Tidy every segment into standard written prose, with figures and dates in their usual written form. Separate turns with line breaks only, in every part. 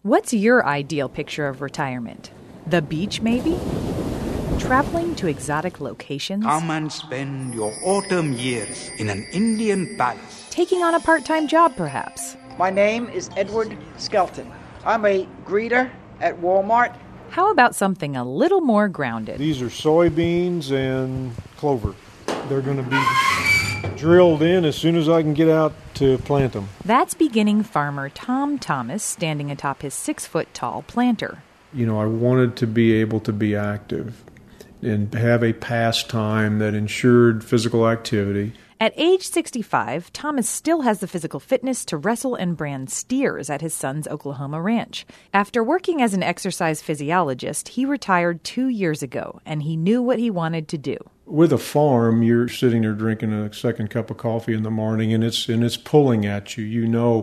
What's your ideal picture of retirement? The beach, maybe? Traveling to exotic locations?
Come and spend your autumn years in an Indian palace.
Taking on a part-time job, perhaps?
My name is Edward Skelton. I'm a greeter at Walmart.
How about something a little more grounded?
These are soybeans and clover. They're going to be drilled in as soon as I can get out to plant them.
That's beginning farmer Tom Thomas standing atop his 6-foot-tall planter.
I wanted to be able to be active and have a pastime that ensured physical activity.
At age 65, Thomas still has the physical fitness to wrestle and brand steers at his son's Oklahoma ranch. After working as an exercise physiologist, he retired 2 years ago, and he knew what he wanted to do.
With a farm, you're sitting there drinking a second cup of coffee in the morning, and it's pulling at you.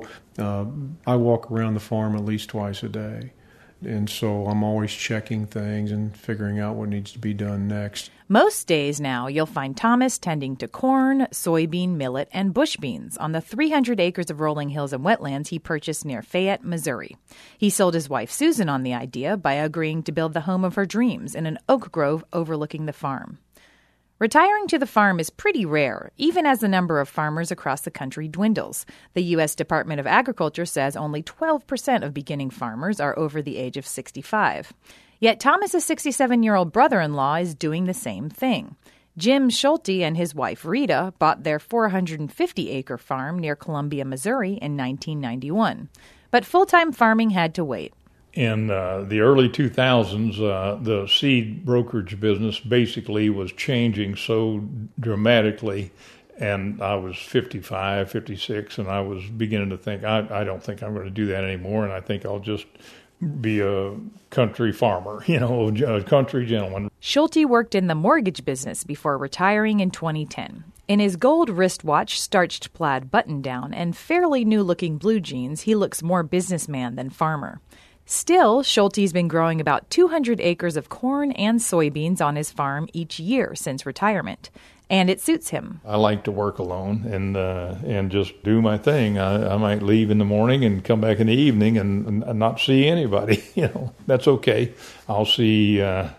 I walk around the farm at least twice a day. And so I'm always checking things and figuring out what needs to be done next.
Most days now, you'll find Thomas tending to corn, soybean, millet, and bush beans on the 300 acres of rolling hills and wetlands he purchased near Fayette, Missouri. He sold his wife Susan on the idea by agreeing to build the home of her dreams in an oak grove overlooking the farm. Retiring to the farm is pretty rare, even as the number of farmers across the country dwindles. The U.S. Department of Agriculture says only 12% of beginning farmers are over the age of 65. Yet Thomas's 67-year-old brother-in-law is doing the same thing. Jim Schulte and his wife Rita bought their 450-acre farm near Columbia, Missouri in 1991. But full-time farming had to wait.
In the early 2000s, the seed brokerage business basically was changing so dramatically, and I was 55, 56, and I was beginning to think, I don't think I'm going to do that anymore, and I think I'll just be a country farmer, a country gentleman.
Schulte worked in the mortgage business before retiring in 2010. In his gold wristwatch, starched plaid button-down, and fairly new-looking blue jeans, he looks more businessman than farmer. Still, Schulte's been growing about 200 acres of corn and soybeans on his farm each year since retirement, and it suits him.
I like to work alone and just do my thing. I might leave in the morning and come back in the evening and not see anybody. That's okay. I'll see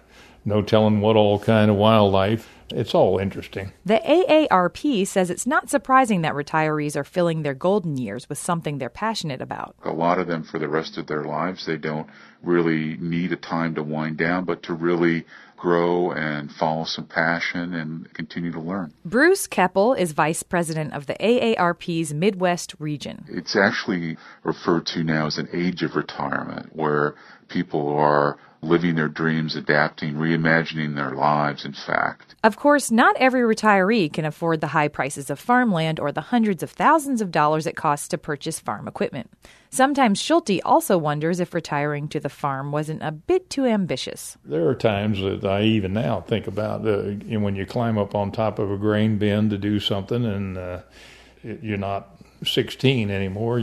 no telling what all kind of wildlife. It's all interesting.
The AARP says it's not surprising that retirees are filling their golden years with something they're passionate about.
A lot of them, for the rest of their lives, they don't really need a time to wind down, but to really grow and follow some passion and continue to learn.
Bruce Keppel is vice president of the AARP's Midwest region.
It's actually referred to now as an age of retirement, where people are living their dreams, adapting, reimagining their lives, in fact.
Of course, not every retiree can afford the high prices of farmland or the hundreds of thousands of dollars it costs to purchase farm equipment. Sometimes Schulte also wonders if retiring to the farm wasn't a bit too ambitious.
There are times that I even now think about when you climb up on top of a grain bin to do something and you're not 16 anymore,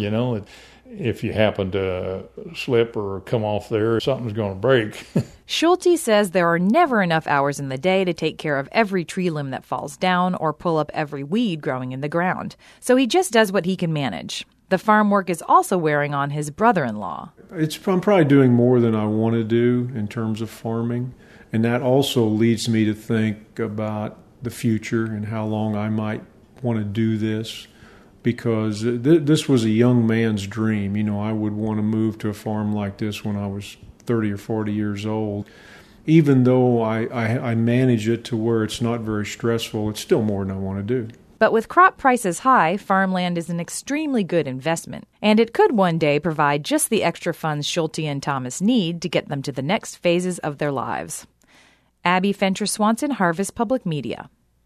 If you happen to slip or come off there, something's going to break.
Schulte says there are never enough hours in the day to take care of every tree limb that falls down or pull up every weed growing in the ground. So he just does what he can manage. The farm work is also wearing on his brother-in-law.
I'm probably doing more than I want to do in terms of farming. And that also leads me to think about the future and how long I might want to do this. Because this was a young man's dream. I would want to move to a farm like this when I was 30 or 40 years old. Even though I manage it to where it's not very stressful, it's still more than I want to do.
But with crop prices high, farmland is an extremely good investment. And it could one day provide just the extra funds Schulte and Thomas need to get them to the next phases of their lives. Abby Fentress Swanson, Harvest Public Media.